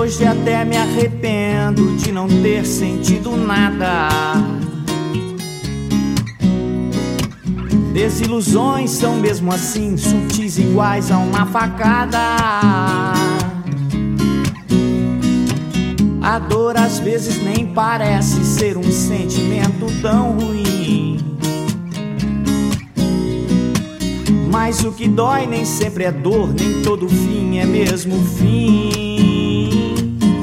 hoje até me arrependo de não ter sentido nada. Desilusões são mesmo assim sutis, iguais a uma facada. A dor às vezes nem parece ser um sentimento tão ruim, mas o que dói nem sempre é dor, nem todo fim é mesmo fim.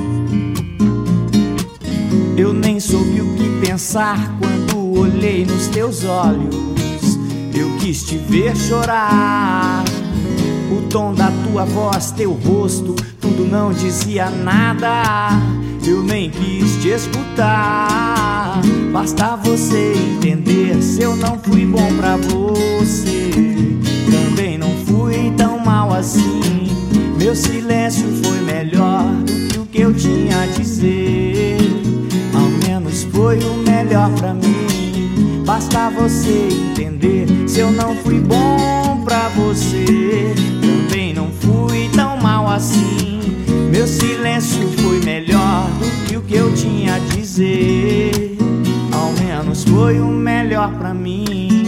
Eu nem soube o que pensar quando olhei nos teus olhos. Eu quis te ver chorar. O tom da tua voz, teu rosto, tudo não dizia nada. Eu nem quis te escutar. Basta você entender, se eu não fui bom pra você, também não fui tão mal assim. Meu silêncio foi melhor do que o que eu tinha a dizer. Ao menos foi o melhor pra mim. Basta você entender, se eu não fui bom pra você, também não fui tão mal assim. Meu silêncio foi melhor do que o que eu tinha a dizer. Ao menos foi o melhor pra mim.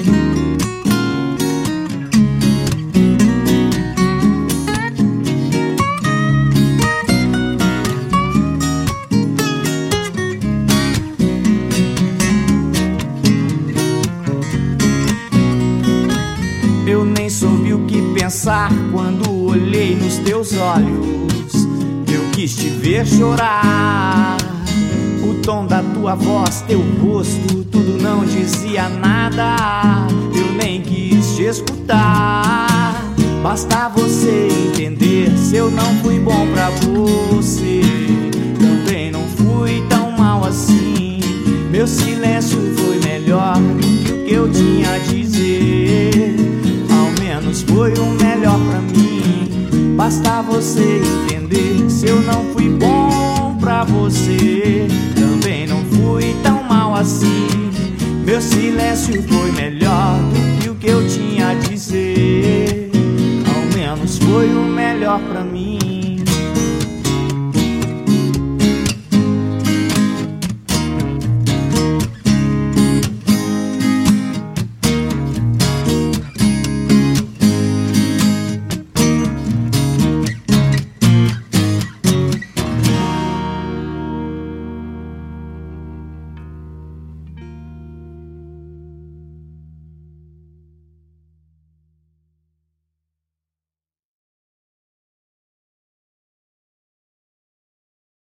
Eu nem soube o que pensar quando olhei nos teus olhos. Eu quis te ver chorar. O tom da tua voz, teu rosto, tudo não dizia nada. Eu nem quis te escutar. Basta você entender, se eu não fui bom pra você, também não fui tão mal assim. Meu silêncio foi melhor do que o que eu tinha a dizer. Foi o melhor pra mim. Basta você entender, se eu não fui bom pra você, também não fui tão mal assim. Meu silêncio foi melhor do que o que eu tinha a dizer. Ao menos foi o melhor pra mim.